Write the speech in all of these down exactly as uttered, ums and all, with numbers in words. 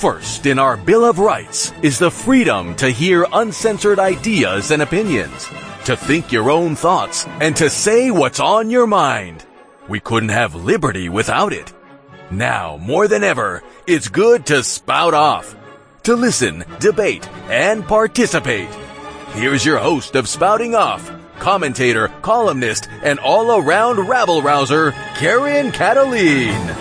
First in our Bill of Rights is the freedom to hear uncensored ideas and opinions, to think your own thoughts, and to say what's on your mind. We couldn't have liberty without it. Now, more than ever, it's good to spout off, to listen, debate, and participate. Here's your host of Spouting Off, commentator, columnist, and all-around rabble-rouser, Karen Kataline.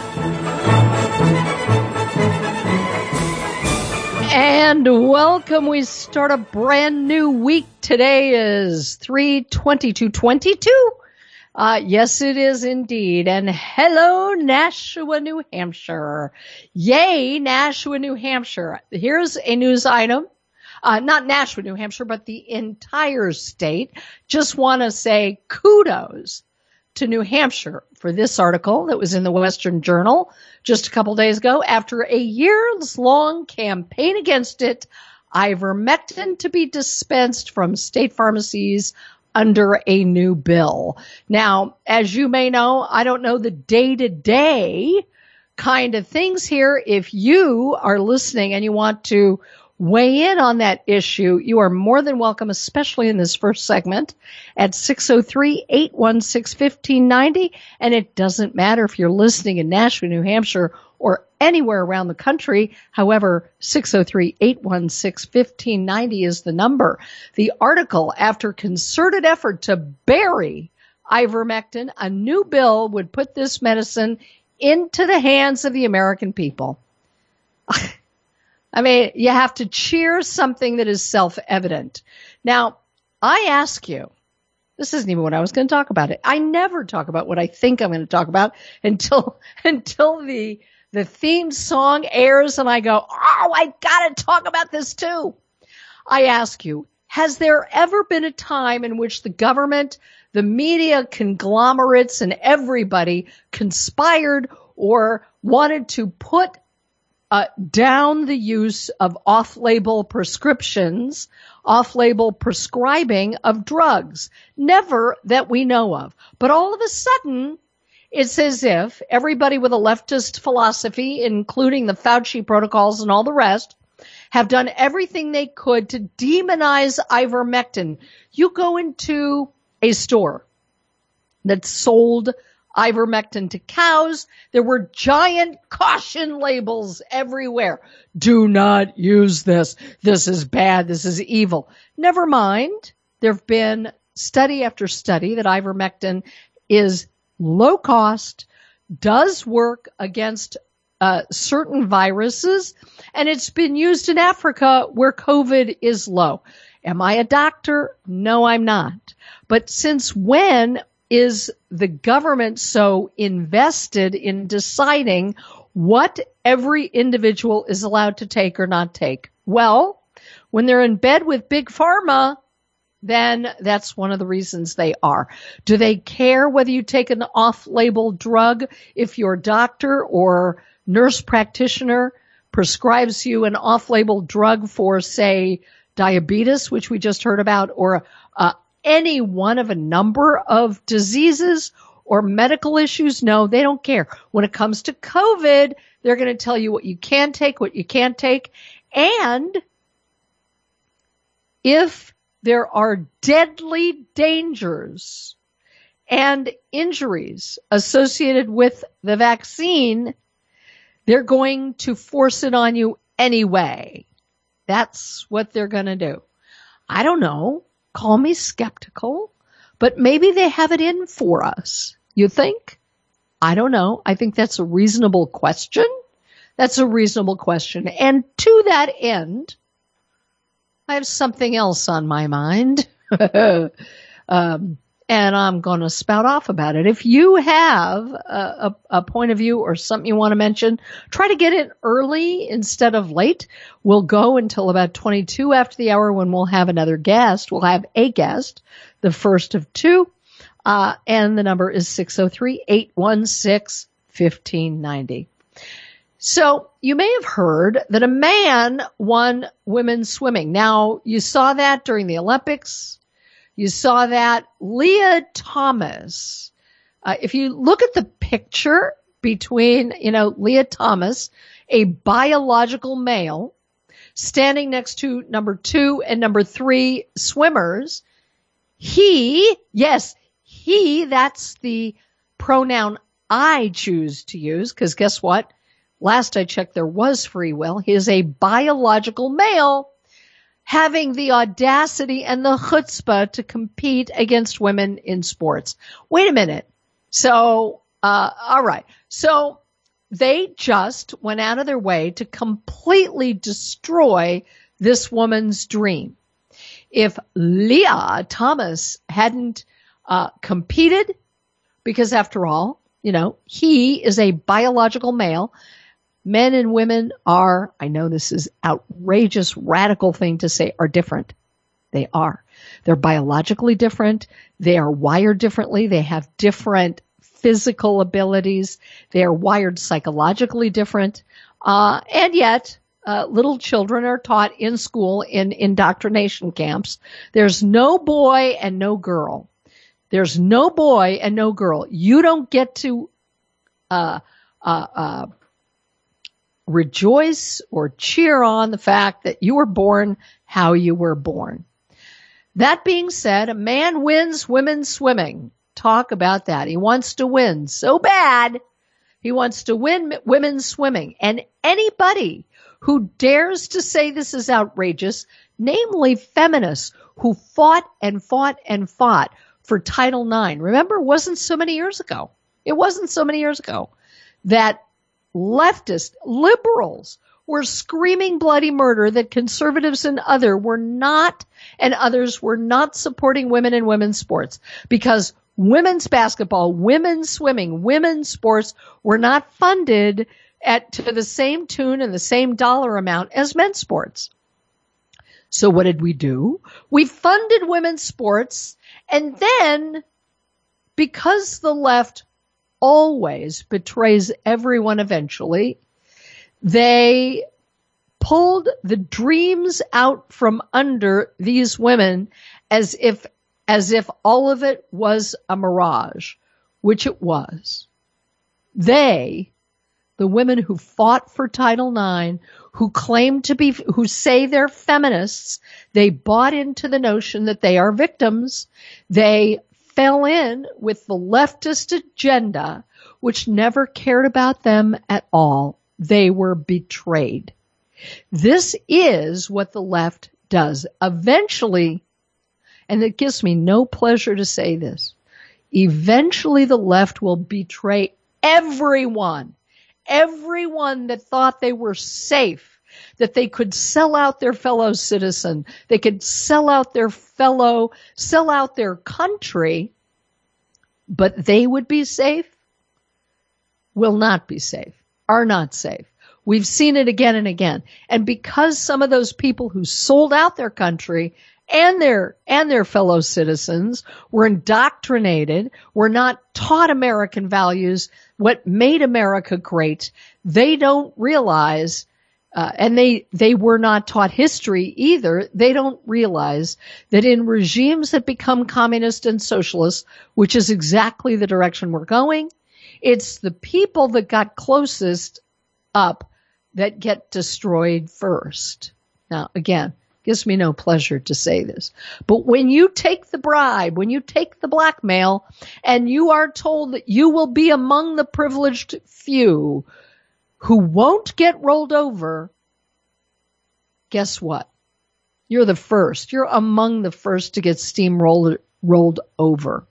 And welcome. We start a brand new week. Today is three twenty-two twenty-two. Uh, yes, it is indeed. And hello, Nashua, New Hampshire. Yay, Nashua, New Hampshire. Here's a news item. Uh, not Nashua, New Hampshire, but the entire state. Just want to say kudos to New Hampshire for this article that was in the Western Journal just a couple days ago. After a years-long campaign against it, ivermectin to be dispensed from state pharmacies under a new bill. Now, as you may know, I don't know the day-to-day kind of things here. If you are listening and you want to weigh in on that issue, you are more than welcome, especially in this first segment at six oh three, eight one six, one five nine oh. And it doesn't matter if you're listening in Nashua, New Hampshire, or anywhere around the country. However, six oh three, eight one six, one five nine oh is the number. The article, after concerted effort to bury ivermectin, a new bill would put this medicine into the hands of the American people. I mean, you have to cheer something that is self-evident. Now, I ask you, this isn't even what I was going to talk about. It. I never talk about what I think I'm going to talk about until until the the theme song airs and I go, oh, I got to talk about this too. I ask you, has there ever been a time in which the government, the media conglomerates, and everybody conspired or wanted to put Uh, down the use of off-label prescriptions, off-label prescribing of drugs? Never that we know of. But all of a sudden, it's as if everybody with a leftist philosophy, including the Fauci protocols and all the rest, have done everything they could to demonize ivermectin. You go into a store that sold ivermectin to cows, there were giant caution labels everywhere. Do not use this. This is bad. This is evil. Never mind. There have been study after study that ivermectin is low cost, does work against uh, certain viruses, and it's been used in Africa where COVID is low. Am I a doctor? No, I'm not. But since when is the government so invested in deciding what every individual is allowed to take or not take? Well, when they're in bed with Big Pharma, then that's one of the reasons they are. Do they care whether you take an off-label drug if your doctor or nurse practitioner prescribes you an off-label drug for, say, diabetes, which we just heard about, or uh, any one of a number of diseases or medical issues? No, they don't care. When it comes to COVID, they're going to tell you what you can take, what you can't take. And if there are deadly dangers and injuries associated with the vaccine, they're going to force it on you anyway. That's what they're going to do. I don't know. Call me skeptical, but maybe they have it in for us. You think? I don't know. I think that's a reasonable question. That's a reasonable question. And to that end, I have something else on my mind. um, and I'm going to spout off about it. If you have a, a, a point of view or something you want to mention, try to get it early instead of late. We'll go until about twenty-two after the hour when we'll have another guest. We'll have a guest, the first of two, uh, and the number is six oh three, eight one six, one five nine oh. So you may have heard that a man won women's swimming. Now, you saw that during the Olympics. You saw that Leah Thomas, uh, if you look at the picture between, you know, Leah Thomas a biological male standing next to number two and number three swimmers. He, yes, he, that's the pronoun I choose to use, because guess what? Last I checked, there was free will. He is a biological male having the audacity and the chutzpah to compete against women in sports. Wait a minute. So, uh, all right. So they just went out of their way to completely destroy this woman's dream. If Lia Thomas hadn't uh, competed, because after all, you know, he is a biological male. Men and women are, I know this is outrageous, radical thing to say, are different. They are. They're biologically different. They are wired differently. They have different physical abilities. They are wired psychologically different. Uh, and yet, uh, little children are taught in school in indoctrination camps. There's no boy and no girl. There's no boy and no girl. You don't get to, uh, uh, uh, rejoice or cheer on the fact that you were born how you were born. That being said, a man wins women's swimming. Talk about that. He wants to win so bad. He wants to win women's swimming. And anybody who dares to say this is outrageous, namely feminists who fought and fought and fought for Title nine. Remember, it wasn't so many years ago. It wasn't so many years ago that leftists, liberals were screaming bloody murder, that conservatives and other were not, and others were not supporting women in women's sports, because women's basketball, women's swimming, women's sports were not funded at to the same tune and the same dollar amount as men's sports. So what did we do? We funded women's sports, and then because the left always betrays everyone eventually, they pulled the dreams out from under these women as if as if all of it was a mirage, which it was. They, the women who fought for Title nine, who claim to be, who say they're feminists, they bought into the notion that they are victims. They fell in with the leftist agenda, which never cared about them at all. They were betrayed. This is what the left does. Eventually, and it gives me no pleasure to say this, eventually the left will betray everyone, everyone that thought they were safe, that they could sell out their fellow citizen, they could sell out their fellow, sell out their country, but they would be safe, will not be safe, are not safe. We've seen it again and again. And because some of those people who sold out their country and their, and their fellow citizens were indoctrinated, were not taught American values, what made America great, they don't realize Uh, and they, they were not taught history either. They don't realize that in regimes that become communist and socialist, which is exactly the direction we're going, it's the people that got closest up that get destroyed first. Now, again, gives me no pleasure to say this, but when you take the bribe, when you take the blackmail, and you are told that you will be among the privileged few who won't get rolled over, guess what? You're the first. You're among the first to get steamrolled rolled over.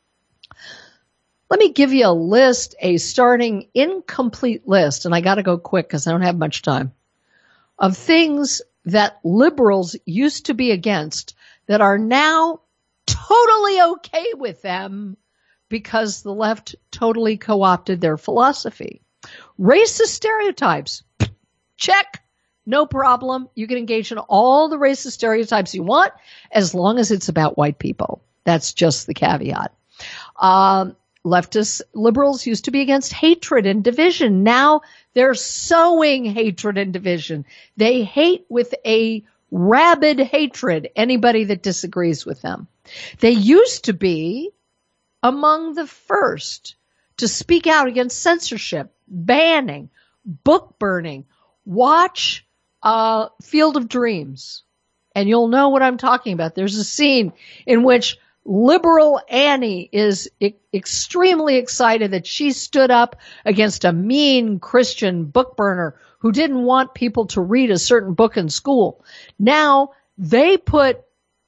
Let me give you a list, a starting incomplete list, and I got to go quick because I don't have much time, of things that liberals used to be against that are now totally okay with them because the left totally co-opted their philosophy. Racist stereotypes. Check. No problem. You can engage in all the racist stereotypes you want as long as it's about white people. That's just the caveat. Um, leftists, liberals used to be against hatred and division. Now they're sowing hatred and division. They hate with a rabid hatred anybody that disagrees with them. They used to be among the first to speak out against censorship, banning, book burning, watch uh, Field of Dreams, and you'll know what I'm talking about. There's a scene in which liberal Annie is e- extremely excited that she stood up against a mean Christian book burner who didn't want people to read a certain book in school. Now they put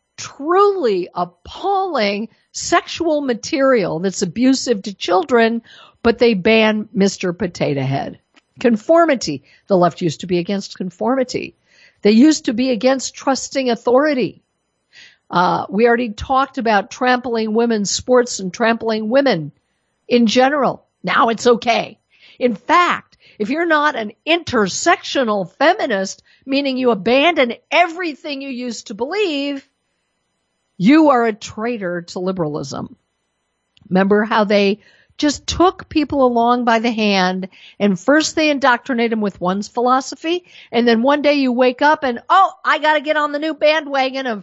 truly appalling sexual material that's abusive to children, but they ban Mister Potato Head. Conformity. The left used to be against conformity. They used to be against trusting authority. Uh, we already talked about trampling women's sports and trampling women in general. Now it's okay. In fact, if you're not an intersectional feminist, meaning you abandon everything you used to believe, you are a traitor to liberalism. Remember how they just took people along by the hand, and first they indoctrinate them with one's philosophy, and then one day you wake up and, oh, I got to get on the new bandwagon of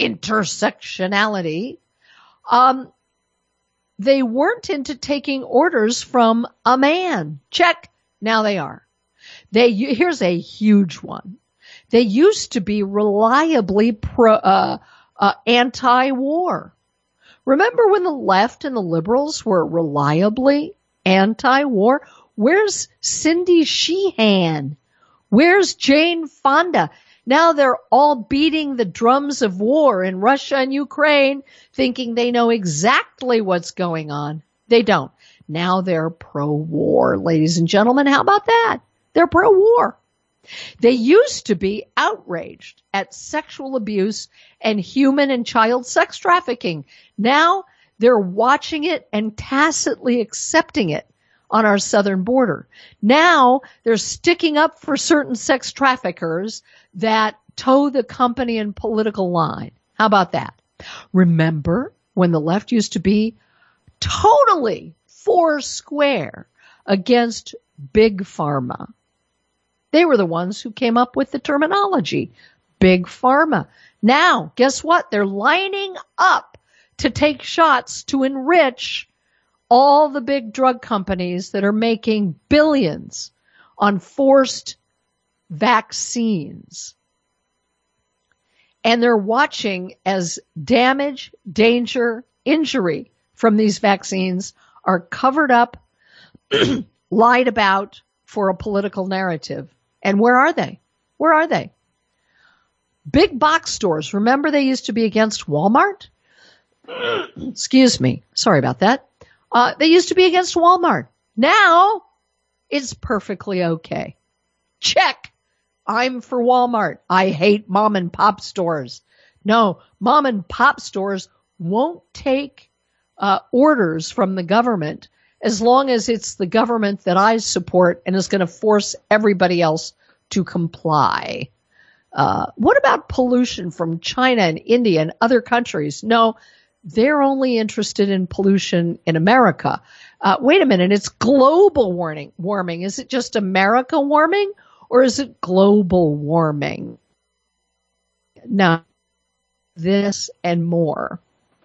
intersectionality. Um, they weren't into taking orders from a man. Check. Now they are. They, here's a huge one. They used to be reliably pro, uh, uh, anti-war. Remember when the left and the liberals were reliably anti-war? Where's Cindy Sheehan? Where's Jane Fonda? Now they're all beating the drums of war in Russia and Ukraine, thinking they know exactly what's going on. They don't. Now they're pro-war, ladies and gentlemen. How about that? They're pro-war. They used to be outraged at sexual abuse and human and child sex trafficking. Now they're watching it and tacitly accepting it on our southern border. Now they're sticking up for certain sex traffickers that toe the company and political line. How about that? Remember when the left used to be totally four square against big pharma? They were the ones who came up with the terminology, big pharma. Now, guess what? They're lining up to take shots to enrich all the big drug companies that are making billions on forced vaccines. And they're watching as damage, danger, injury from these vaccines are covered up, lied about for a political narrative. And where are they? Where are they? Big box stores. Remember they used to be against Walmart? Excuse me. Sorry about that. Uh, they used to be against Walmart. Now it's perfectly okay. Check. I'm for Walmart. I hate mom and pop stores. No, mom and pop stores won't take uh, orders from the government as long as it's the government that I support and is going to force everybody else to comply. Uh, what about pollution from China and India and other countries? No, they're only interested in pollution in America. Uh, wait a minute, it's global warming. Warming. Is it just America warming or is it global warming? No, this and more.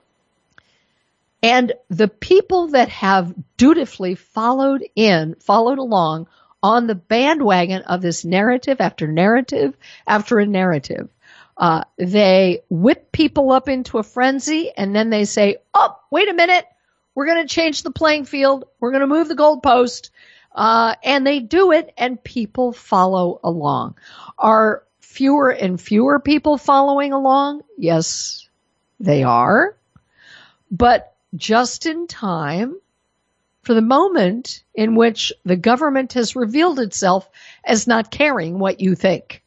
And the people that have dutifully followed in, followed along on the bandwagon of this narrative after narrative after a narrative, uh, they whip people up into a frenzy and then they say, oh, wait a minute, we're going to change the playing field. We're going to move the goalpost. Uh, and they do it and people follow along. Are fewer and fewer people following along? Yes, they are. But just in time for the moment in which the government has revealed itself as not caring what you think.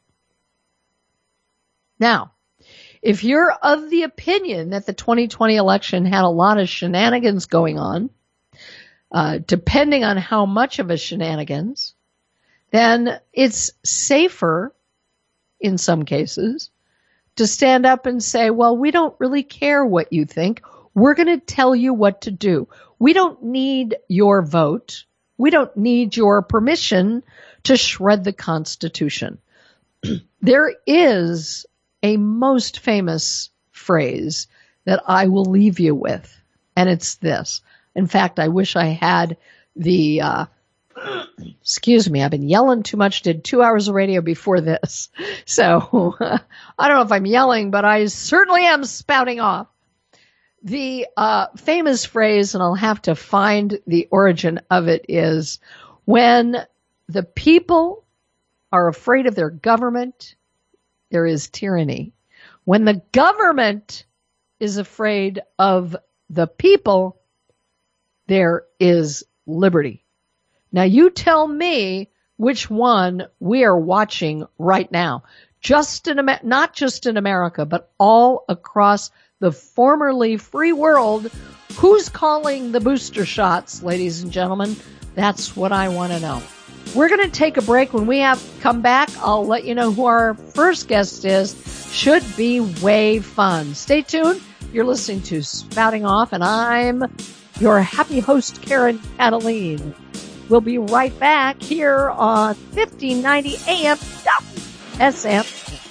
Now, if you're of the opinion that the twenty twenty election had a lot of shenanigans going on, uh, depending on how much of a shenanigans, then it's safer in some cases to stand up and say, well, we don't really care what you think. We're going to tell you what to do. We don't need your vote. We don't need your permission to shred the Constitution. There is a most famous phrase that I will leave you with, and it's this. In fact, I wish I had the uh, Excuse me, I've been yelling too much, did two hours of radio before this. So I don't know if I'm yelling, but I certainly am spouting off. The uh, famous phrase, and I'll have to find the origin of it, is when the people are afraid of their government, there is tyranny. When the government is afraid of the people, there is liberty. Now you tell me which one we are watching right now. Just in Amer- not just in America, but all across the formerly free world. Who's calling the booster shots, ladies and gentlemen? That's what I want to know. We're going to take a break. When we have come back, I'll let you know who our first guest is. Should be way fun. Stay tuned. You're listening to Spouting Off, and I'm your happy host, Karen Cataline. We'll be right back here on fifteen ninety A M W S M.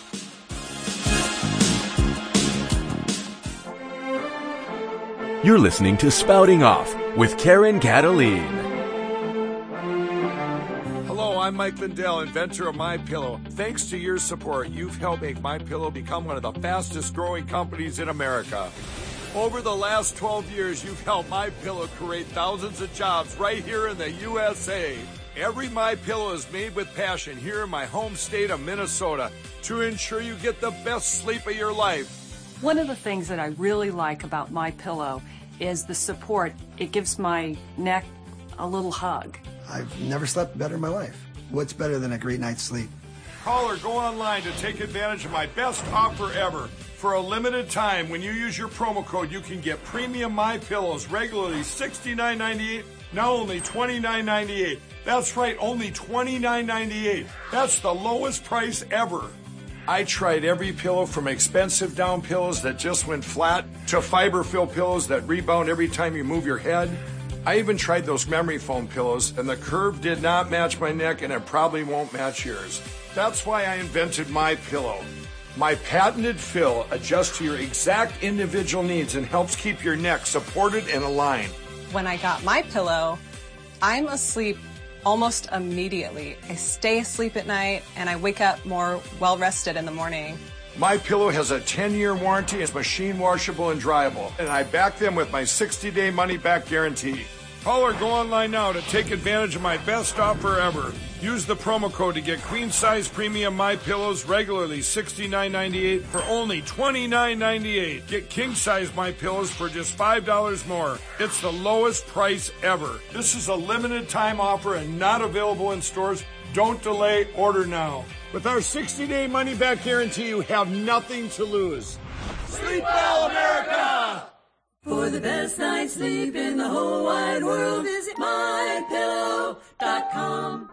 You're listening to Spouting Off with Karen Cataline. Hello, I'm Mike Lindell, inventor of MyPillow. Thanks to your support, you've helped make MyPillow become one of the fastest growing companies in America. Over the last twelve years, you've helped MyPillow create thousands of jobs right here in the U S A. Every MyPillow is made with passion here in my home state of Minnesota to ensure you get the best sleep of your life. One of the things that I really like about MyPillow is the support. It gives my neck a little hug. I've never slept better in my life. What's better than a great night's sleep? Call or go online to take advantage of my best offer ever. For a limited time, when you use your promo code, you can get premium MyPillows regularly sixty-nine ninety-eight, now only twenty-nine ninety-eight. That's right, only twenty-nine ninety-eight. That's the lowest price ever. I tried every pillow from expensive down pillows that just went flat to fiber-filled pillows that rebound every time you move your head. I even tried those memory foam pillows, and the curve did not match my neck, and it probably won't match yours. That's why I invented MyPillow. My patented fill adjusts to your exact individual needs and helps keep your neck supported and aligned. When I got MyPillow, I'm asleep almost immediately. I stay asleep at night and I wake up more well-rested in the morning. MyPillow has a ten-year warranty, is machine washable and dryable, and I back them with my sixty-day money-back guarantee. Call or go online now to take advantage of my best offer ever. Use the promo code to get queen-size premium MyPillows regularly sixty-nine ninety-eight for only twenty-nine ninety-eight. Get king-size MyPillows for just five dollars more. It's the lowest price ever. This is a limited-time offer and not available in stores. Don't delay. Order now. With our sixty-day money-back guarantee, you have nothing to lose. Sleep well, America! For the best night's sleep in the whole wide world, visit my pillow dot com.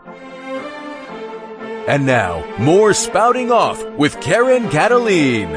And now, more Spouting Off with Karen Cataline.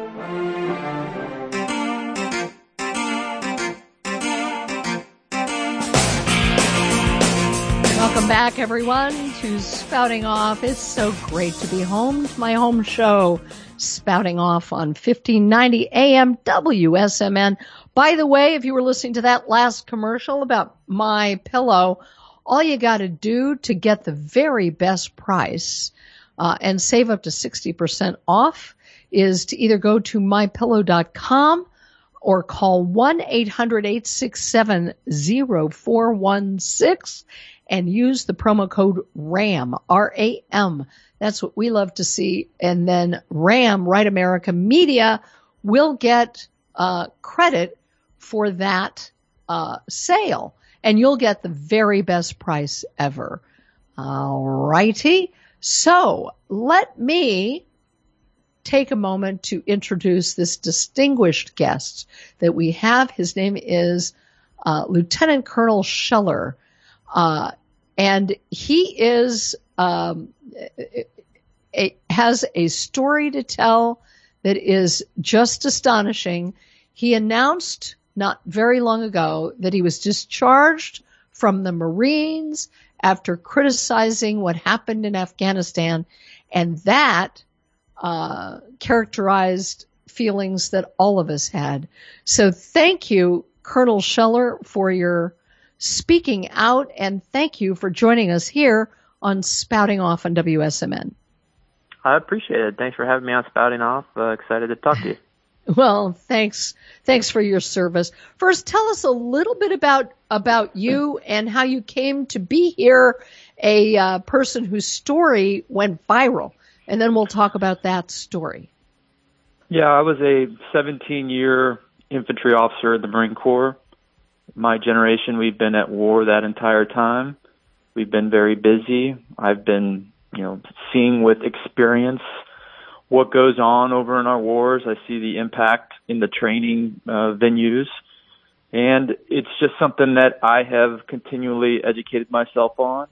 Welcome back, everyone, to Spouting Off. It's so great to be home to my home show, Spouting Off on fifteen ninety A M W S M N. By the way, if you were listening to that last commercial about MyPillow, all you got to do to get the very best price uh, and save up to sixty percent off is to either go to my pillow dot com or call one eight hundred eight six seven zero four one six and use the promo code RAM, R A M. That's what we love to see. And then RAM, Right America Media, will get uh credit for that uh sale. And you'll get the very best price ever. All righty. So let me take a moment to introduce this distinguished guest that we have. His name is uh, Lieutenant Colonel Scheller. Uh, and he is, um, a, has a story to tell that is just astonishing. He announced not very long ago that he was discharged from the Marines after criticizing what happened in Afghanistan. And that, uh, characterized feelings that all of us had. So thank you, Colonel Scheller, for your speaking out, and thank you for joining us here on Spouting Off on W S M N. I appreciate it. Thanks for having me on Spouting Off. Uh, excited to talk to you. Well, thanks. Thanks for your service. First, tell us a little bit about about you and how you came to be here, a uh, person whose story went viral, and then we'll talk about that story. Yeah, I was a seventeen-year infantry officer in the Marine Corps. My generation, we've been at war that entire time. We've been very busy. I've been, you know, seeing with experience what goes on over in our wars. I see the impact in the training uh, venues. And it's just something that I have continually educated myself on.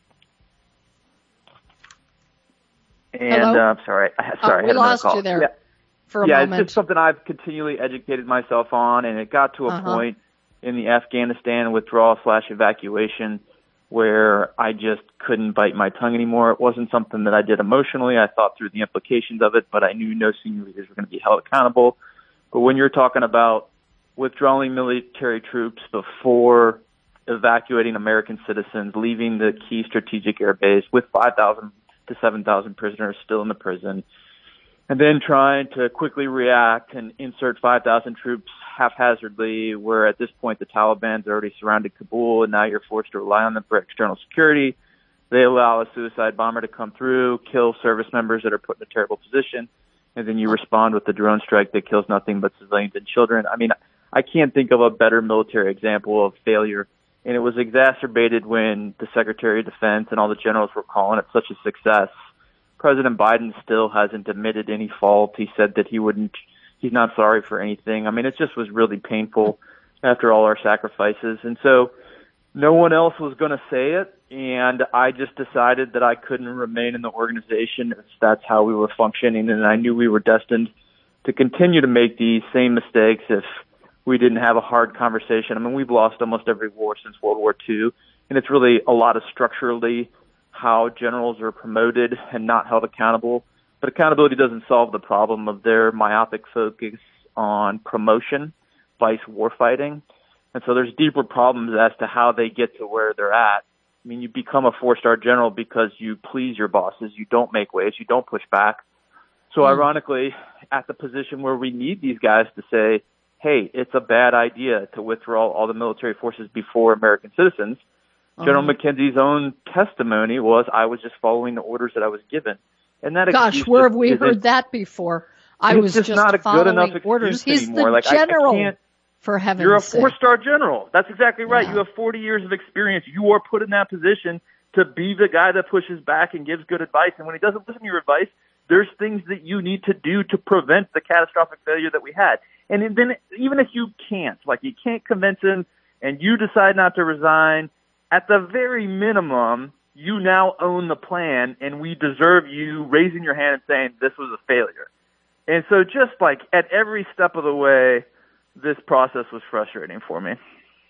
And uh, I'm sorry, sorry, oh, we I had lost call. you there yeah. for a yeah, moment. Yeah, it's just something I've continually educated myself on, and it got to a uh-huh. point in the Afghanistan withdrawal slash evacuation where I just couldn't bite my tongue anymore. It wasn't something that I did emotionally. I thought through the implications of it, but I knew no senior leaders were going to be held accountable. But when you're talking about withdrawing military troops before evacuating American citizens, leaving the key strategic air base with five thousand to seven thousand prisoners still in the prison, and then trying to quickly react and insert five thousand troops haphazardly, where at this point the Taliban's already surrounded Kabul, and now you're forced to rely on them for external security. They allow a suicide bomber to come through, kill service members that are put in a terrible position, and then you respond with the drone strike that kills nothing but civilians and children. I mean, I can't think of a better military example of failure, and it was exacerbated when the Secretary of Defense and all the generals were calling it such a success. President Biden still hasn't admitted any fault. He said that he wouldn't, he's not sorry for anything. I mean, it just was really painful after all our sacrifices. And so no one else was going to say it. And I just decided that I couldn't remain in the organization if that's how we were functioning. And I knew we were destined to continue to make these same mistakes if we didn't have a hard conversation. I mean, we've lost almost every war since World War Two. And it's really a lot of structurally how generals are promoted and not held accountable. But accountability doesn't solve the problem of their myopic focus on promotion, vice warfighting. And so there's deeper problems as to how they get to where they're at. I mean, you become a four-star general because you please your bosses, you don't make waves, you don't push back. So mm. ironically, at the position where we need these guys to say, hey, it's a bad idea to withdraw all the military forces before American citizens, General uh-huh. McKenzie's own testimony was, I was just following the orders that I was given. And that Gosh, where have we heard that before? I was just, just not a following good enough orders. He's anymore. the like, general, I, I for heaven's You're a sake. four-star general. That's exactly right. Yeah. You have forty years of experience. You are put in that position to be the guy that pushes back and gives good advice. And when he doesn't listen to your advice, there's things that you need to do to prevent the catastrophic failure that we had. And then even if you can't, like you can't convince him and you decide not to resign, at the very minimum, you now own the plan, and we deserve you raising your hand and saying this was a failure. And so just like at every step of the way, this process was frustrating for me.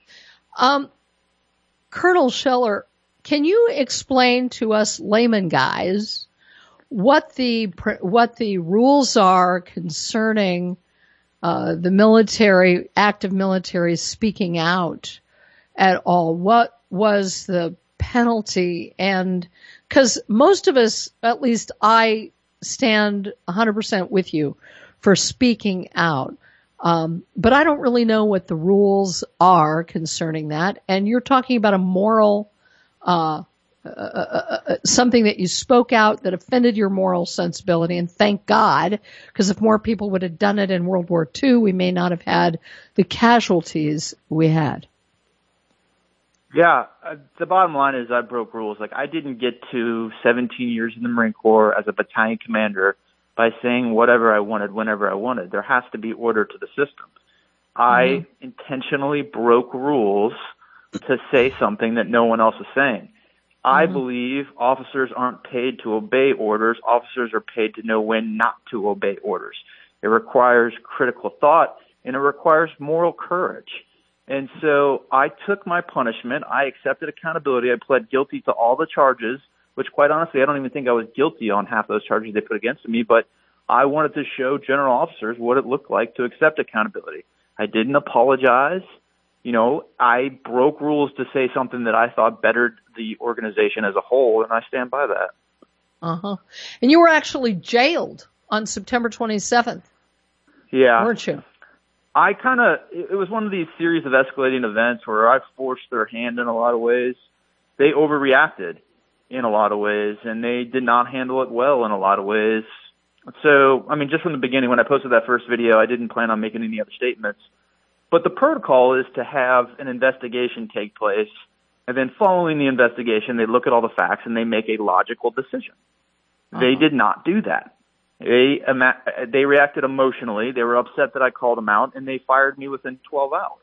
Um, Colonel Scheller, can you explain to us layman guys what the what the rules are concerning uh, the military, active military speaking out at all? What was the penalty? And because most of us, at least I stand one hundred percent with you for speaking out. Um, but I don't really know what the rules are concerning that. And you're talking about a moral, uh, uh, uh, uh something that you spoke out that offended your moral sensibility. And thank God, because if more people would have done it in World War Two, we may not have had the casualties we had. Yeah, uh, the bottom line is I broke rules. Like I didn't get to seventeen years in the Marine Corps as a battalion commander by saying whatever I wanted whenever I wanted. There has to be order to the system. Mm-hmm. I intentionally broke rules to say something that no one else is saying. Mm-hmm. I believe officers aren't paid to obey orders. Officers are paid to know when not to obey orders. It requires critical thought, and it requires moral courage. And so I took my punishment. I accepted accountability. I pled guilty to all the charges, which quite honestly, I don't even think I was guilty on half those charges they put against me, but I wanted to show general officers what it looked like to accept accountability. I didn't apologize. you know, I broke rules to say something that I thought bettered the organization as a whole, and I stand by that. Uh-huh. And you were actually jailed on September twenty-seventh. Yeah. Weren't you? I kind of, it was one of these series of escalating events where I forced their hand in a lot of ways. They overreacted in a lot of ways, and they did not handle it well in a lot of ways. So, I mean, just from the beginning, when I posted that first video, I didn't plan on making any other statements. But the protocol is to have an investigation take place, and then following the investigation, they look at all the facts and they make a logical decision. Uh-huh. They did not do that. They they reacted emotionally. They were upset that I called them out, and they fired me within twelve hours.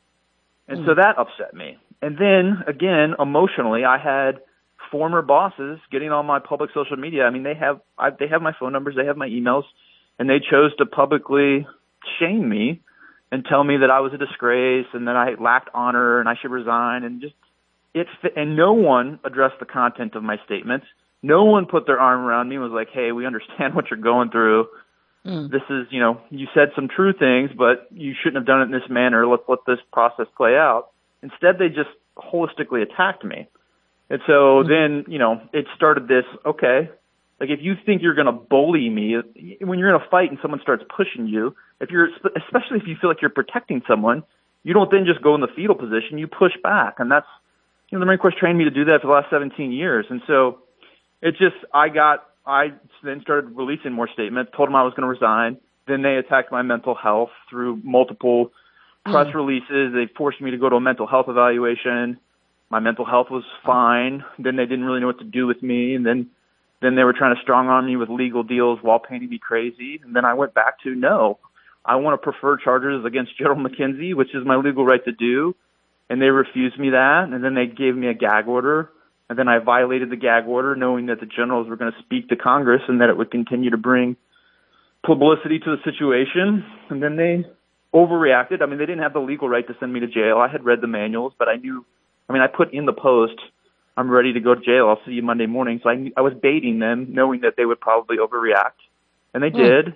And mm. so that upset me. And then, again, emotionally, I had former bosses getting on my public social media. I mean, they have I, they have my phone numbers, they have my emails, and they chose to publicly shame me and tell me that I was a disgrace and that I lacked honor and I should resign. And just it and no one addressed the content of my statements. No one put their arm around me and was like, hey, we understand what you're going through. Mm. This is, you know, you said some true things, but you shouldn't have done it in this manner. Let's let this process play out. Instead, they just holistically attacked me. And so mm. then, you know, it started this, okay, like if you think you're going to bully me, when you're in a fight and someone starts pushing you, if you're, especially if you feel like you're protecting someone, you don't then just go in the fetal position, you push back. And that's, you know, the Marine Corps trained me to do that for the last seventeen years. And so it just, I got, I then started releasing more statements, told them I was going to resign. Then they attacked my mental health through multiple press mm. releases. They forced me to go to a mental health evaluation. My mental health was fine. Then they didn't really know what to do with me. And then, then they were trying to strong arm me with legal deals while painting me crazy. And then I went back to, no, I want to prefer charges against General McKenzie, which is my legal right to do. And they refused me that. And then they gave me a gag order. And then I violated the gag order, knowing that the generals were going to speak to Congress and that it would continue to bring publicity to the situation. And then they overreacted. I mean, they didn't have the legal right to send me to jail. I had read the manuals, but I knew, I mean, I put in the post, I'm ready to go to jail. I'll see you Monday morning. So I, I was baiting them, knowing that they would probably overreact. And they mm. did.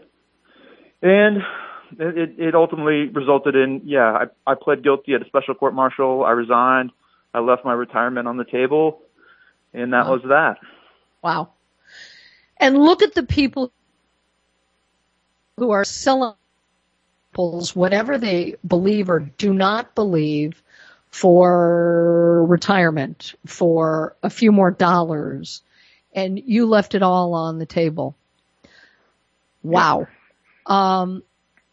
And it, it ultimately resulted in, yeah, I, I pled guilty at a special court martial. I resigned. I left my retirement on the table. And that wow. was that. Wow. And look at the people who are selling whatever they believe or do not believe for retirement, for a few more dollars, and you left it all on the table. Wow. Yeah. Um,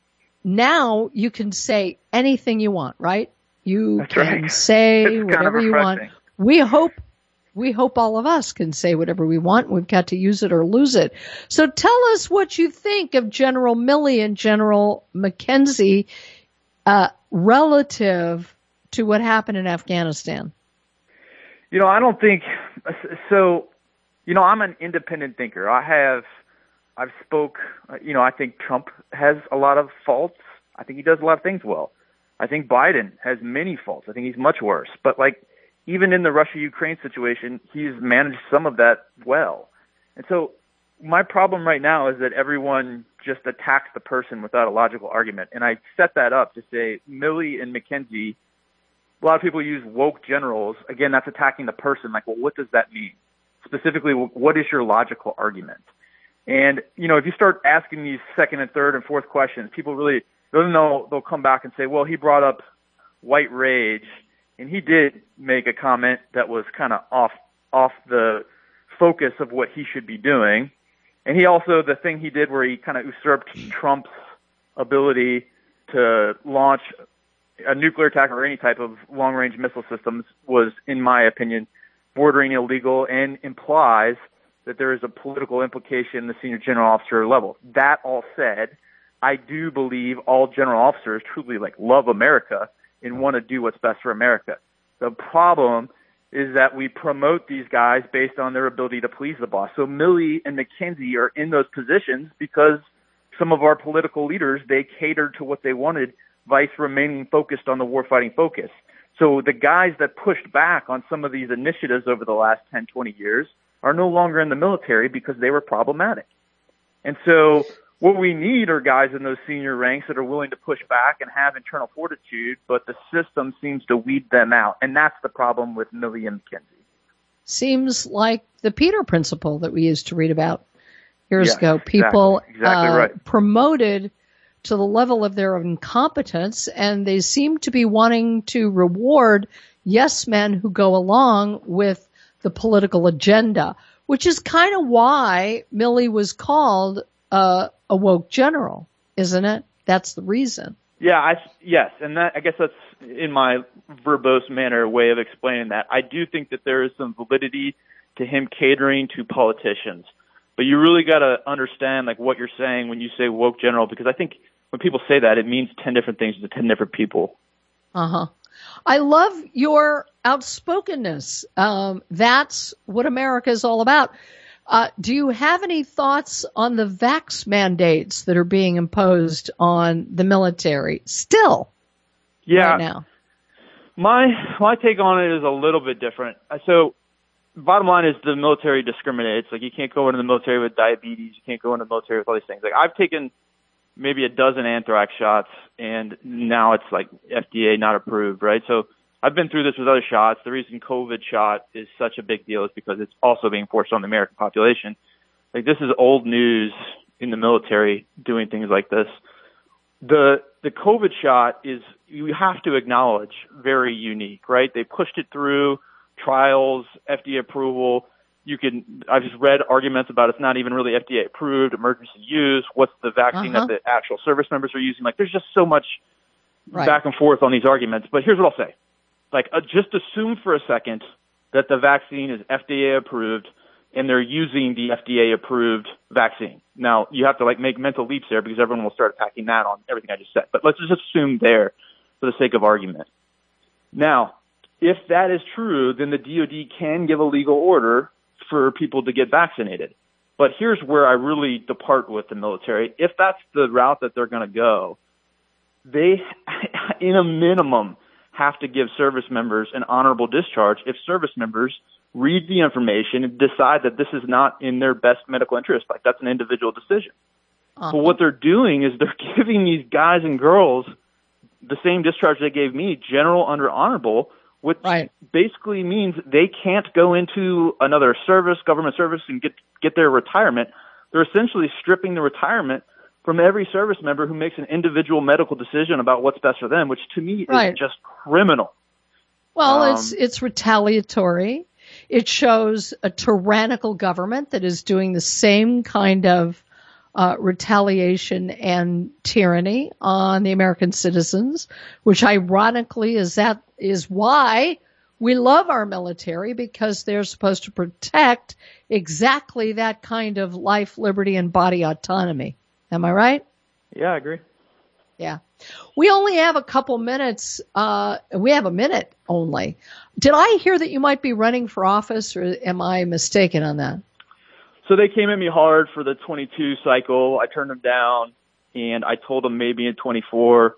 now you can say anything you want, right? You That's can right. say it's whatever you want. We hope We hope all of us can say whatever we want. We've got to use it or lose it. So tell us what you think of General Milley and General McKenzie uh, relative to what happened in Afghanistan. You know, I don't think so. You know, I'm an independent thinker. I have, I've spoke, you know, I think Trump has a lot of faults. I think he does a lot of things well. I think Biden has many faults. I think he's much worse. But like, even in the Russia-Ukraine situation, he's managed some of that well. And so my problem right now is that everyone just attacks the person without a logical argument. And I set that up to say Milley and McKenzie, a lot of people use woke generals. Again, that's attacking the person. Like, well, what does that mean? Specifically, what is your logical argument? And, you know, if you start asking these second and third and fourth questions, people really, then they'll, they'll come back and say, well, he brought up white rage. And he did make a comment that was kind of off off the focus of what he should be doing. And he also, the thing he did where he kind of usurped Trump's ability to launch a nuclear attack or any type of long-range missile systems was, in my opinion, bordering illegal and implies that there is a political implication in the senior general officer level. That all said, I do believe all general officers truly like love America and want to do what's best for America. The problem is that we promote these guys based on their ability to please the boss. So Milley and McKenzie are in those positions because some of our political leaders, they catered to what they wanted, vice remaining focused on the warfighting focus. So the guys that pushed back on some of these initiatives over the last ten, twenty years are no longer in the military because they were problematic. And so what we need are guys in those senior ranks that are willing to push back and have internal fortitude, but the system seems to weed them out. And that's the problem with Milley and McKenzie. Seems like the Peter Principle that we used to read about years yes, ago. People exactly, exactly uh, right. promoted to the level of their incompetence, and they seem to be wanting to reward yes men who go along with the political agenda, which is kind of why Milley was called uh, a woke general, isn't it? That's the reason. Yeah, I, yes, and that, I guess that's in my verbose manner way of explaining that. I do think that there is some validity to him catering to politicians, but you really got to understand like what you're saying when you say woke general, because I think when people say that, it means ten different things to ten different people. Uh-huh. I love your outspokenness. Um, that's what America is all about. Uh, do you have any thoughts on the vax mandates that are being imposed on the military still yeah, right now? My my take on it is a little bit different. So bottom line is the military discriminates. Like you can't go into the military with diabetes. You can't go into the military with all these things. Like I've taken maybe a dozen anthrax shots, and now it's like F D A not approved, right? So I've been through this with other shots. The reason COVID shot is such a big deal is because it's also being forced on the American population. Like this is old news in the military doing things like this. The the COVID shot is, you have to acknowledge, very unique, right? They pushed it through trials, F D A approval. You can, I've just read arguments about it's not even really F D A approved, emergency use, what's the vaccine uh-huh. that the actual service members are using. Like there's just so much right. back and forth on these arguments. But here's what I'll say. Like uh, just assume for a second that the vaccine is F D A approved and they're using the F D A approved vaccine. Now you have to like make mental leaps there because everyone will start attacking that on everything I just said. But let's just assume there for the sake of argument. Now, if that is true, then the D O D can give a legal order for people to get vaccinated. But here's where I really depart with the military. If that's the route that they're going to go, they, in a minimum, have to give service members an honorable discharge if service members read the information and decide that this is not in their best medical interest. Like that's an individual decision. Uh-huh. But what they're doing is they're giving these guys and girls the same discharge they gave me, general under honorable, which right. basically means they can't go into another service, government service, and get get their retirement. They're essentially stripping the retirement from every service member who makes an individual medical decision about what's best for them, which to me right. is just criminal. Well, um, it's it's retaliatory. It shows a tyrannical government that is doing the same kind of uh, retaliation and tyranny on the American citizens, which ironically is that is why we love our military, because they're supposed to protect exactly that kind of life, liberty, and body autonomy. Am I right? Yeah, I agree. Yeah. We only have a couple minutes. Uh, we have a minute only. Did I hear that you might be running for office, or am I mistaken on that? So they came at me hard for the twenty-two cycle. I turned them down, and I told them maybe in twenty-four.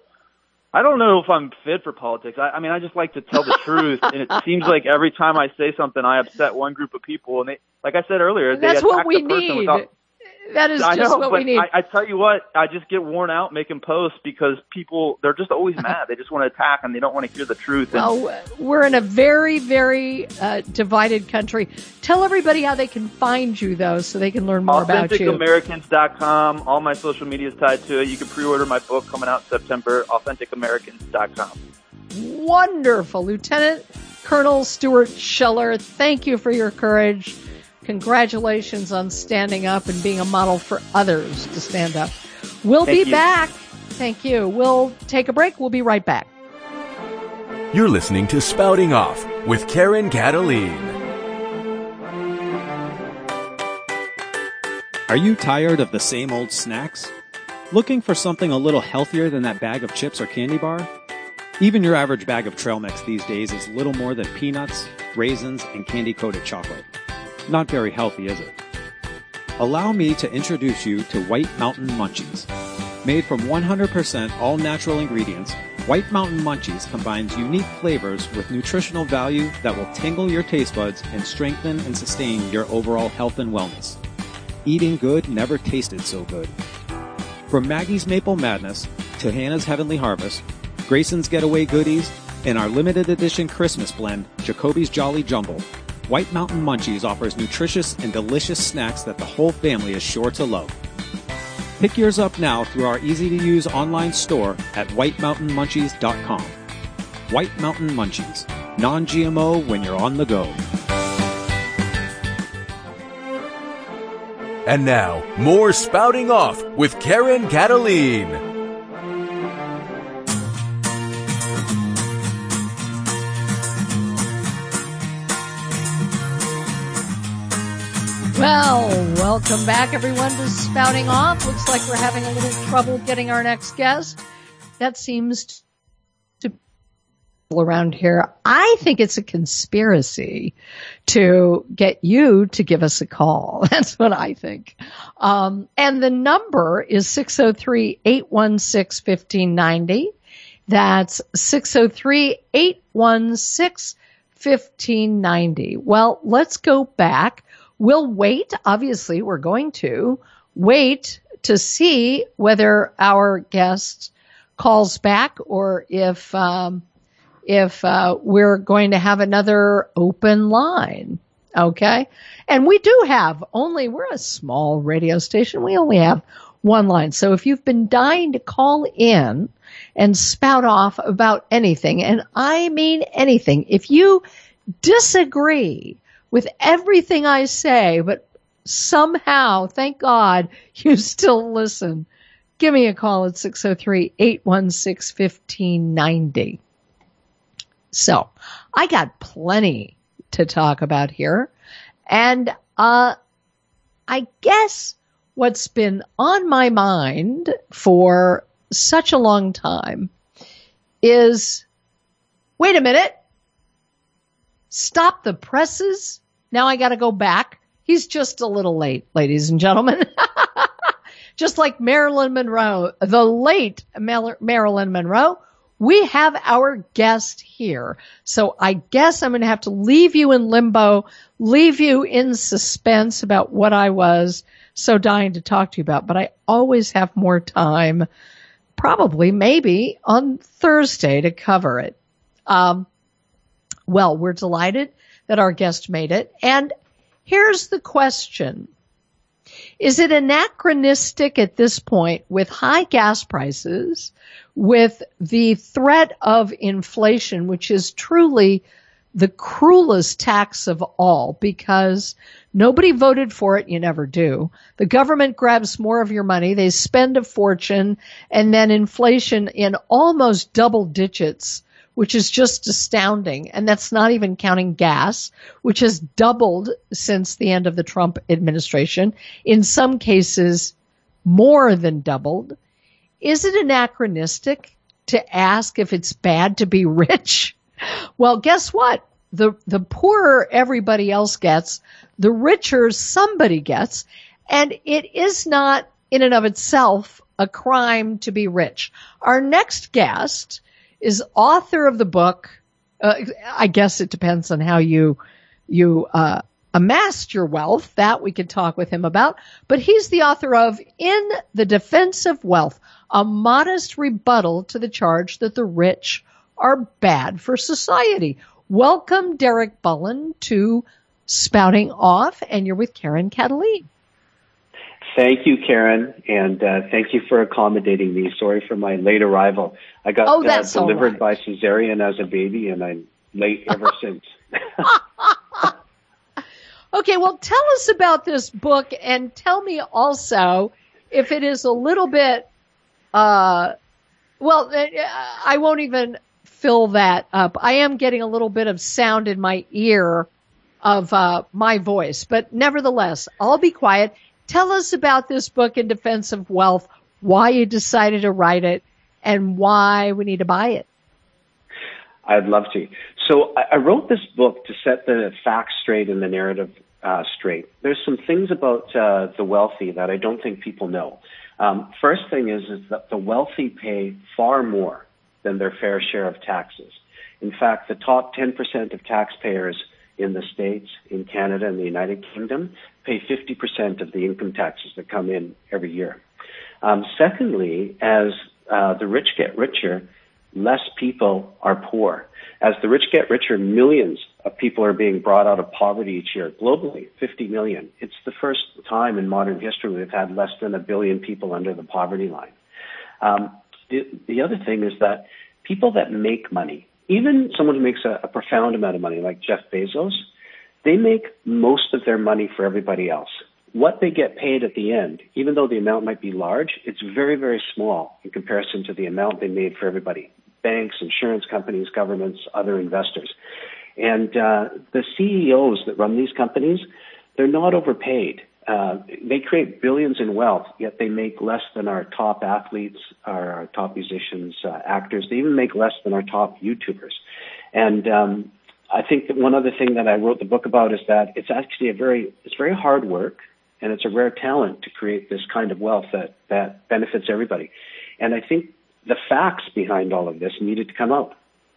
I don't know if I'm fit for politics. I, I mean, I just like to tell the truth, and it seems like every time I say something, I upset one group of people, and they, like I said earlier, they That's attack what we the person need. without. That is I just know, what but we need. I, I tell you what, I just get worn out making posts because people, they're just always mad. They just want to attack and they don't want to hear the truth. And, well, we're in a very, very uh, divided country. Tell everybody how they can find you, though, so they can learn more about you. authentic americans dot com. All my social media is tied to it. You can pre-order my book coming out in September, authentic americans dot com. Wonderful. Lieutenant Colonel Stuart Scheller, thank you for your courage. Congratulations on standing up and being a model for others to stand up. We'll Thank be you. back. Thank you. We'll take a break. We'll be right back. You're listening to Spouting Off with Karen Cataline. Are you tired of the same old snacks? Looking for something a little healthier than that bag of chips or candy bar? Even your average bag of trail mix these days is little more than peanuts, raisins, and candy-coated chocolate. Not very healthy, is it? Allow me to introduce you to White Mountain Munchies. Made from one hundred percent all-natural ingredients, White Mountain Munchies combines unique flavors with nutritional value that will tingle your taste buds and strengthen and sustain your overall health and wellness. Eating good never tasted so good. From Maggie's Maple Madness to Hannah's Heavenly Harvest, Grayson's Getaway Goodies, and our limited edition Christmas blend, Jacoby's Jolly Jumble, White Mountain Munchies offers nutritious and delicious snacks that the whole family is sure to love. Pick yours up now through our easy-to-use online store at white mountain munchies dot com. White Mountain Munchies, non-G M O when you're on the go. And now, more Spouting Off with Karen Cataline. Well, welcome back, everyone, to Spouting Off. Looks like we're having a little trouble getting our next guest. That seems to be around here. I think it's a conspiracy to get you to give us a call. That's what I think. Um, and the number is six oh three, eight one six, one five nine oh. That's six oh three, eight one six, one five nine oh. Well, let's go back. We'll wait. Obviously, we're going to wait to see whether our guest calls back or if um, if uh, we're going to have another open line. Okay, and we do have only. We're a small radio station. We only have one line. So if you've been dying to call in and spout off about anything, and I mean anything, if you disagree with everything I say, but somehow, thank God, you still listen, give me a call at six oh three, eight one six, one five nine oh. So, I got plenty to talk about here. And, uh, I guess what's been on my mind for such a long time is, wait a minute. Stop the presses. Now I got to go back. He's just a little late, ladies and gentlemen. Just like Marilyn Monroe, the late Marilyn Monroe, we have our guest here. So I guess I'm going to have to leave you in limbo, leave you in suspense about what I was so dying to talk to you about. But I always have more time, probably, maybe, on Thursday to cover it. Um, Well, we're delighted that our guest made it. And here's the question. Is it anachronistic at this point with high gas prices, with the threat of inflation, which is truly the cruelest tax of all because nobody voted for it, you never do. The government grabs more of your money, they spend a fortune, and then inflation in almost double digits, which is just astounding. And that's not even counting gas, which has doubled since the end of the Trump administration. In some cases, more than doubled. Is it anachronistic to ask if it's bad to be rich? Well, guess what? The, the poorer everybody else gets, the richer somebody gets. And it is not in and of itself a crime to be rich. Our next guest is author of the book. Uh, I guess it depends on how you, you, uh, amassed your wealth. That we could talk with him about. But he's the author of In the Defense of Wealth, a modest rebuttal to the charge that the rich are bad for society. Welcome, Derek Bullen, to Spouting Off, and you're with Karen Cataline. Thank you, Karen, and uh, thank you for accommodating me. Sorry for my late arrival. I got oh, uh, delivered right. by cesarean as a baby, and I'm late ever since. Okay, well, tell us about this book, and tell me also if it is a little bit, uh, well, I won't even fill that up. I am getting a little bit of sound in my ear of uh, my voice, but nevertheless, I'll be quiet. Tell us about this book, In Defense of Wealth, why you decided to write it, and why we need to buy it. I'd love to. So I wrote this book to set the facts straight and the narrative uh, straight. There's some things about uh, the wealthy that I don't think people know. Um, first thing is, is that the wealthy pay far more than their fair share of taxes. In fact, the top ten percent of taxpayers in the States, in Canada, and the United Kingdom pay fifty percent of the income taxes that come in every year. Um, secondly, as uh, the rich get richer, less people are poor. As the rich get richer, millions of people are being brought out of poverty each year, globally, fifty million. It's the first time in modern history we've had less than a billion people under the poverty line. Um, the, the other thing is that people that make money, even someone who makes a, a profound amount of money like Jeff Bezos, they make most of their money for everybody else. What they get paid at the end, even though the amount might be large, it's very, very small in comparison to the amount they made for everybody. Banks, insurance companies, governments, other investors. And uh, the C E Os that run these companies, they're not overpaid. Uh, they create billions in wealth, yet they make less than our top athletes, our, our top musicians, uh, actors. They even make less than our top YouTubers. And um, I think that one other thing that I wrote the book about is that it's actually a very, it's very hard work, and it's a rare talent to create this kind of wealth that, that benefits everybody. And I think the facts behind all of this needed to come out.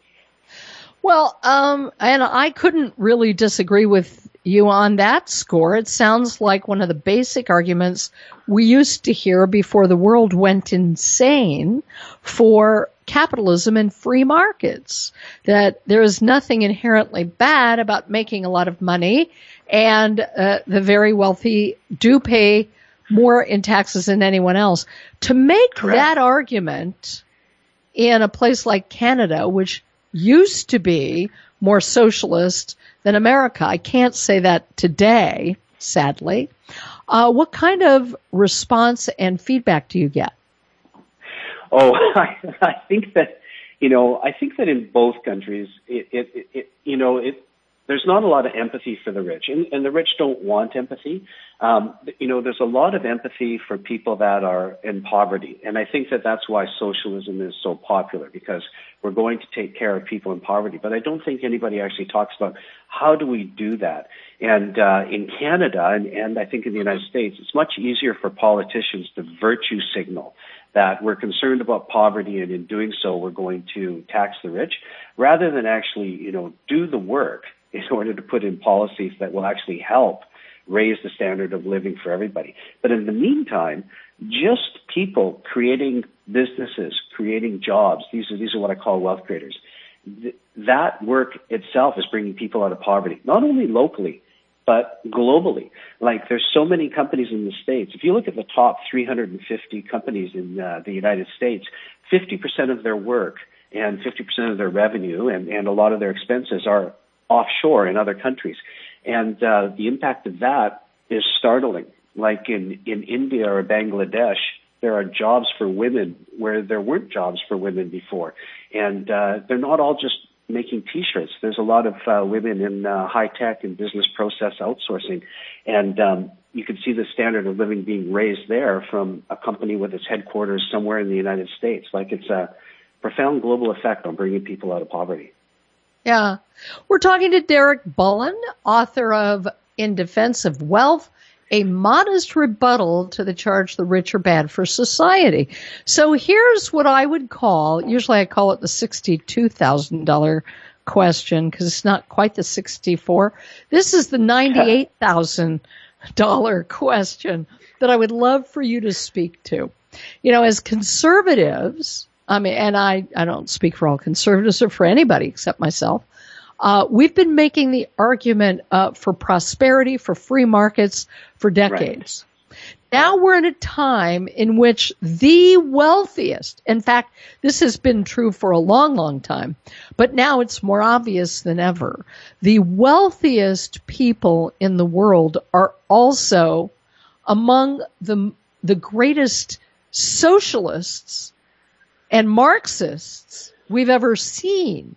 Well, um, and I couldn't really disagree with you on that score. It sounds like one of the basic arguments we used to hear before the world went insane for capitalism and free markets, that there is nothing inherently bad about making a lot of money, and uh, the very wealthy do pay more in taxes than anyone else. To make Correct. That argument in a place like Canada, which used to be more socialist than America, I can't say that today, sadly. Uh, what kind of response and feedback do you get? Oh, I, I think that, you know, I think that in both countries, it, it, it you know, it, there's not a lot of empathy for the rich, and, and the rich don't want empathy. Um, you know, there's a lot of empathy for people that are in poverty, and I think that that's why socialism is so popular, because we're going to take care of people in poverty. But I don't think anybody actually talks about how do we do that. And uh, in Canada, and, and I think in the United States, it's much easier for politicians to virtue signal that we're concerned about poverty, and in doing so, we're going to tax the rich, rather than actually, you know, do the work in order to put in policies that will actually help raise the standard of living for everybody. But in the meantime, just people creating businesses, creating jobs, these are, these are what I call wealth creators. Th- that work itself is bringing people out of poverty, not only locally, but globally. Like, there's so many companies in the States. If you look at the top three hundred fifty companies in uh, the United States, fifty percent of their work and fifty percent of their revenue and, and a lot of their expenses are offshore in other countries. And uh, the impact of that is startling. Like in, in India or Bangladesh, there are jobs for women where there weren't jobs for women before. And uh, they're not all just making T-shirts. There's a lot of uh, women in uh, high-tech and business process outsourcing. And um, you can see the standard of living being raised there from a company with its headquarters somewhere in the United States. Like, it's a profound global effect on bringing people out of poverty. Yeah. We're talking to Derek Bullen, author of In Defense of Wealth, a modest rebuttal to the charge the rich are bad for society. So here's what I would call, usually I call it the sixty-two thousand dollars question, because it's not quite the sixty-four. This is the ninety-eight thousand dollars question that I would love for you to speak to. You know, as conservatives, I mean, and I, I don't speak for all conservatives or for anybody except myself. Uh, we've been making the argument uh, for prosperity, for free markets for decades. Right. Now we're in a time in which the wealthiest, in fact, this has been true for a long, long time, but now it's more obvious than ever. The wealthiest people in the world are also among the, the greatest socialists and Marxists we've ever seen.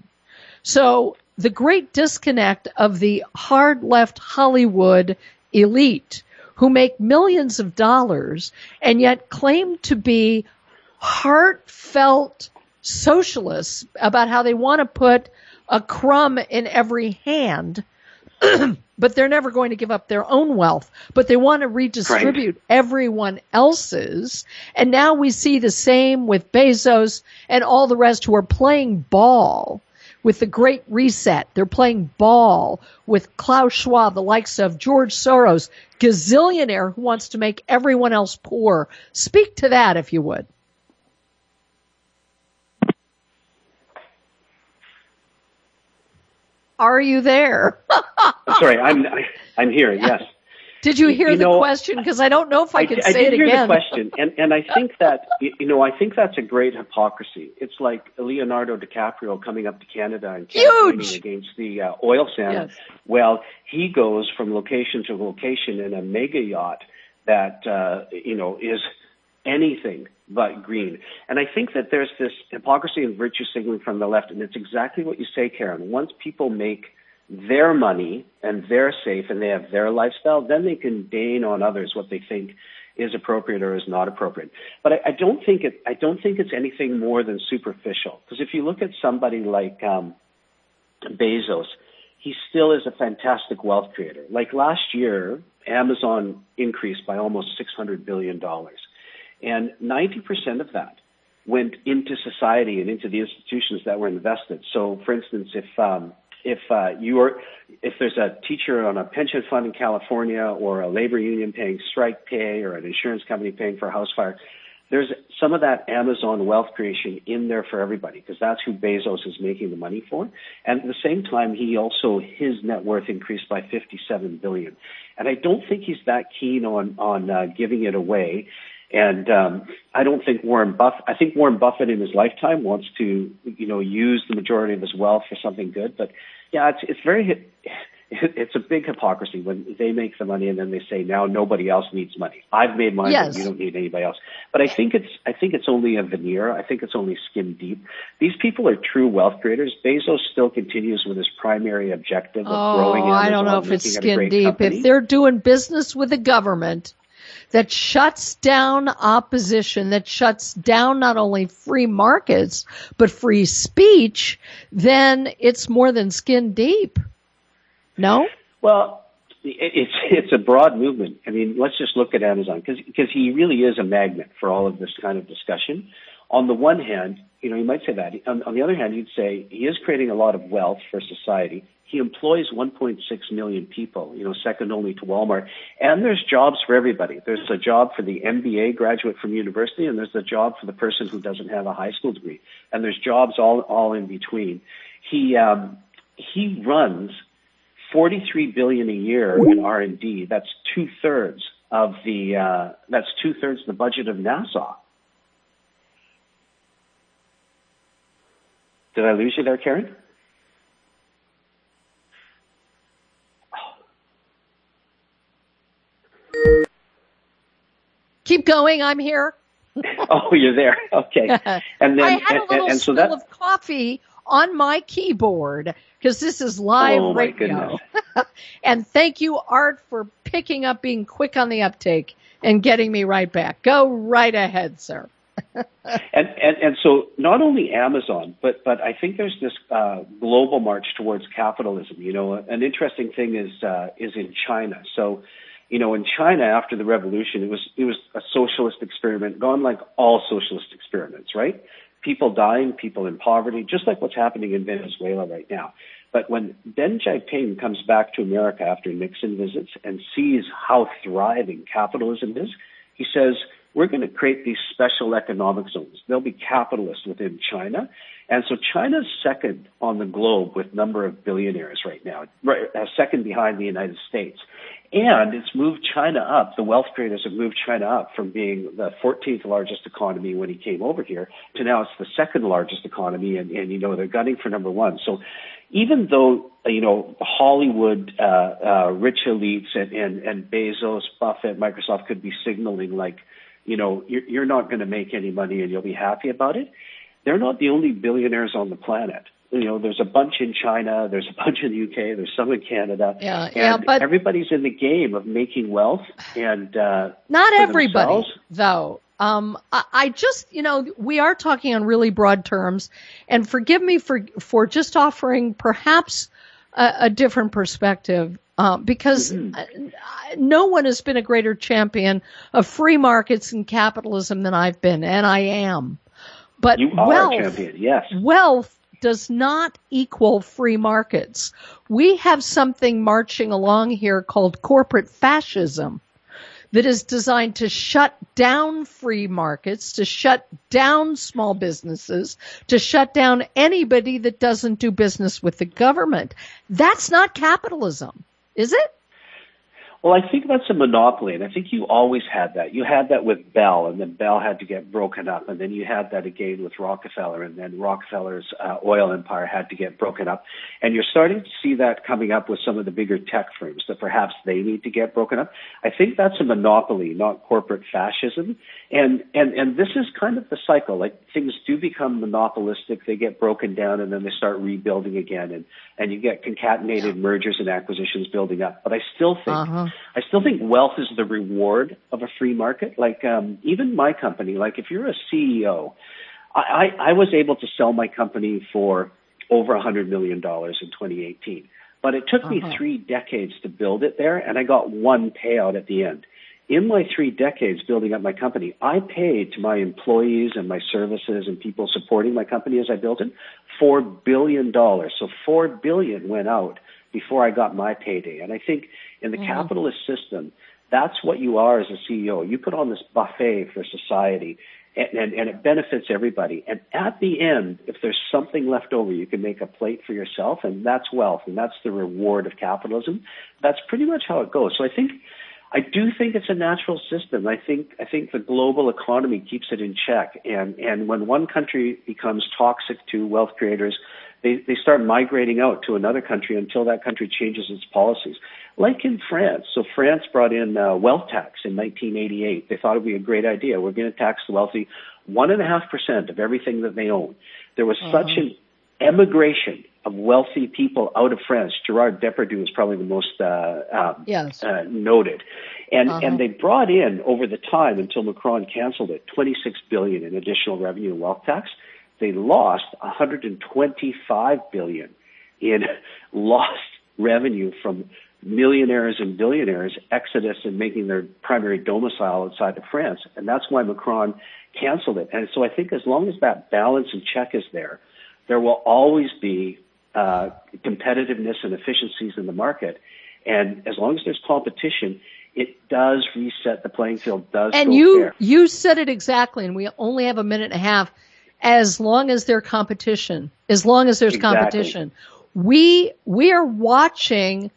So the great disconnect of the hard left Hollywood elite who make millions of dollars and yet claim to be heartfelt socialists about how they want to put a crumb in every hand, but they're never going to give up their own wealth, but they want to redistribute right. everyone else's. And now we see the same with Bezos and all the rest who are playing ball with the Great Reset. They're playing ball with Klaus Schwab, the likes of George Soros, gazillionaire who wants to make everyone else poor. Speak to that, if you would. Are you there? Sorry, I'm I'm here. Yes. Did you hear you the know, question? Because I don't know if I, I can I say did it hear again. the question, and and I think that you know I think that's a great hypocrisy. It's like Leonardo DiCaprio coming up to Canada and campaigning Huge! against the uh, oil sands. Yes. Well, he goes from location to location in a mega yacht that uh, you know is anything but green. And I think that there's this hypocrisy and virtue signaling from the left, and it's exactly what you say, Karen. Once people make their money and they're safe and they have their lifestyle, then they can deign on others what they think is appropriate or is not appropriate. But I, I don't think it. I don't think it's anything more than superficial. Because if you look at somebody like um, Bezos, he still is a fantastic wealth creator. Like last year, Amazon increased by almost six hundred billion dollars, and ninety percent of that went into society and into the institutions that were invested. So, for instance, if um, If uh, you are, if there's a teacher on a pension fund in California, or a labor union paying strike pay, or an insurance company paying for a house fire, there's some of that Amazon wealth creation in there for everybody, because that's who Bezos is making the money for. And at the same time, he also, his net worth increased by fifty-seven billion dollars. And I don't think he's that keen on on uh, giving it away. And um, I don't think Warren Buffett, I think Warren Buffett in his lifetime wants to, you know, use the majority of his wealth for something good. But yeah, it's it's very, it's a big hypocrisy when they make the money and then they say, now nobody else needs money. I've made mine, Yes. but you don't need anybody else. But I think it's, I think it's only a veneer. I think it's only skin deep. These people are true wealth creators. Bezos still continues with his primary objective of Oh, growing Amazon, I don't know if it's making it a skin great deep. company. If they're doing business with the government that shuts down opposition, that shuts down not only free markets, but free speech, then it's more than skin deep. No? Well, it's it's a broad movement. I mean, let's just look at Amazon, because because he really is a magnet for all of this kind of discussion. On the one hand, you know, you might say that. On, on the other hand, you'd say he is creating a lot of wealth for society. He employs one point six million people, you know, second only to Walmart. And there's jobs for everybody. There's a job for the M B A graduate from university, and there's a job for the person who doesn't have a high school degree. And there's jobs all all in between. He um, he runs forty-three billion dollars a year in R and D. That's two thirds of the uh, that's two thirds of the budget of NASA. Did I lose you there, Karen? Keep going. I'm here. Oh, you're there. Okay. And then, I had a and, little and so spill that, of coffee on my keyboard because this is live oh, my radio. goodness. And thank you, Art, for picking up, being quick on the uptake, and getting me right back. Go right ahead, sir. and, and and so not only Amazon, but but I think there's this uh, global march towards capitalism. You know, an interesting thing is uh, is in China. So, you know, in China after the revolution, it was it was a socialist experiment, gone like all socialist experiments, right? People dying, people in poverty, just like what's happening in Venezuela right now. But when Deng Xiaoping comes back to America after Nixon visits and sees how thriving capitalism is, he says, we're going to create these special economic zones. They'll be capitalist within China. And so China's second on the globe with number of billionaires right now, right, uh, second behind the United States. And it's moved China up. The wealth creators have moved China up from being the fourteenth largest economy when he came over here to now it's the second largest economy. And, and you know, they're gunning for number one. So even though, you know, Hollywood, uh, uh, rich elites and, and, and Bezos, Buffett, Microsoft could be signaling like, you know, you're, you're not going to make any money and you'll be happy about it. They're not the only billionaires on the planet. You know, there's a bunch in China, there's a bunch in the U K, there's some in Canada. Yeah, and yeah, but everybody's in the game of making wealth and uh, not for everybody, themselves. though. Um, I, I just, you know, we are talking on really broad terms, and forgive me for for just offering perhaps a, a different perspective. Uh, because mm-hmm. no one has been a greater champion of free markets and capitalism than I've been, and I am. But you are wealth, a champion, yes. Wealth does not equal free markets. We have something marching along here called corporate fascism that is designed to shut down free markets, to shut down small businesses, to shut down anybody that doesn't do business with the government. That's not capitalism, is it? Well, I think that's a monopoly, and I think you always had that. You had that with Bell, and then Bell had to get broken up, and then you had that again with Rockefeller, and then Rockefeller's uh, oil empire had to get broken up. And you're starting to see that coming up with some of the bigger tech firms, that perhaps they need to get broken up. I think that's a monopoly, not corporate fascism. And, and, and this is kind of the cycle. Like, things do become monopolistic, they get broken down, and then they start rebuilding again, and, and you get concatenated mergers and acquisitions building up. But I still think uh-huh. I still think wealth is the reward of a free market. Like, um, even my company, like if you're a C E O, I, I, I was able to sell my company for over one hundred million dollars in twenty eighteen. But it took uh-huh. me three decades to build it there, and I got one payout at the end. In my three decades building up my company, I paid to my employees and my services and people supporting my company as I built it four billion dollars. So four billion dollars went out before I got my payday. And I think in the mm-hmm. capitalist system, that's what you are as a C E O. You put on this buffet for society, and, and, and it benefits everybody. And at the end, if there's something left over, you can make a plate for yourself, and that's wealth, and that's the reward of capitalism. That's pretty much how it goes. So I think, I do think it's a natural system. I think, I think the global economy keeps it in check. And, and when one country becomes toxic to wealth creators, They, they start migrating out to another country until that country changes its policies. Like in France. So France brought in uh, wealth tax in nineteen eighty-eight. They thought it would be a great idea. We're going to tax the wealthy one and a half percent of everything that they own. There was uh-huh. such an emigration of wealthy people out of France. Gerard Depardieu is probably the most uh, um, yes. uh, noted. And uh-huh. and they brought in, over the time until Macron canceled it, twenty-six billion dollars in additional revenue and wealth tax. They lost one hundred twenty-five billion dollars in lost revenue from millionaires and billionaires exodus and making their primary domicile outside of France. And that's why Macron canceled it. And so I think as long as that balance and check is there, there will always be uh, competitiveness and efficiencies in the market. And as long as there's competition, it does reset the playing field, does and go you, fair. you said it exactly, and we only have a minute and a half. As long as there's competition, as long as there's exactly. competition, we we are watching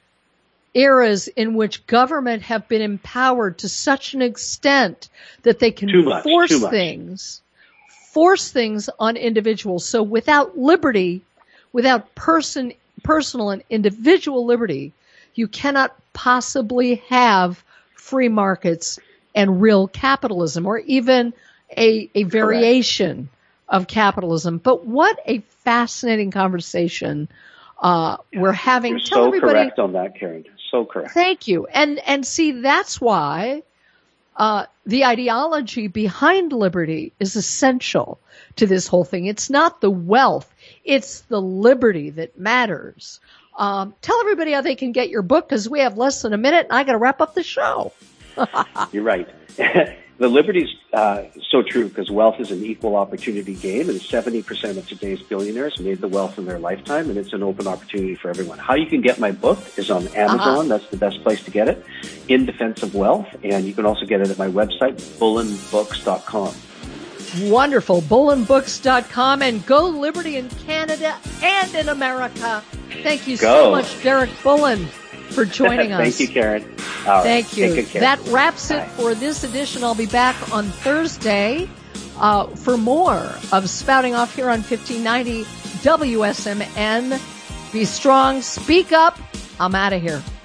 eras in which government have been empowered to such an extent that they can too much, force too much. things, force things on individuals. So without liberty, without person, personal and individual liberty, you cannot possibly have free markets and real capitalism, or even a a variation. Correct. Of capitalism. But what a fascinating conversation uh, we're having. You're Tell so everybody, correct on that, Karen. So correct. Thank you. And and see, that's why uh, the ideology behind liberty is essential to this whole thing. It's not the wealth. It's the liberty that matters. Um, tell everybody how they can get your book, because we have less than a minute and I got to wrap up the show. You're right. The liberty's uh, so true, because wealth is an equal opportunity game, and seventy percent of today's billionaires made the wealth in their lifetime, and it's an open opportunity for everyone. How you can get my book is on Amazon. Uh-huh. That's the best place to get it, In Defense of Wealth, and you can also get it at my website, bullen books dot com. Wonderful. bullen books dot com, and go Liberty in Canada and in America. Thank you go. so much, Derek Bullen, for joining us. Thank you, Karen. All Thank right. you. Take care. That wraps it Bye. for this edition. I'll be back on Thursday uh, for more of Spouting Off here on fifteen ninety W S M N. Be strong. Speak up. I'm out of here.